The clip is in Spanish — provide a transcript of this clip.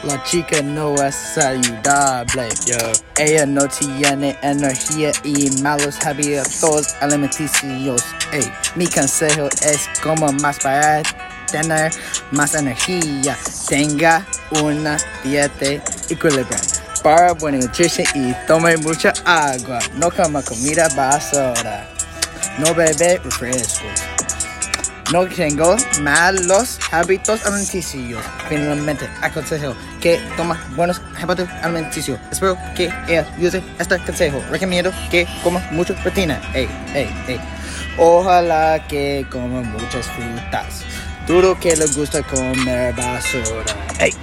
La chica no es saludable. Ella no tiene energía y malos hábitos alimenticios. Mi consejo es como más para tener más energía. Tenga una dieta equilibrada para buena nutrición y tome mucha agua. No coma comida basura. No bebe refrescos. No tengo malos hábitos alimenticios. Finalmente, aconsejo que toma buenos hábitos alimenticios. Espero que ella use este consejo. Recomiendo que coma mucha proteína. Ojalá que coma muchas frutas. Dudo que le gusta comer basura.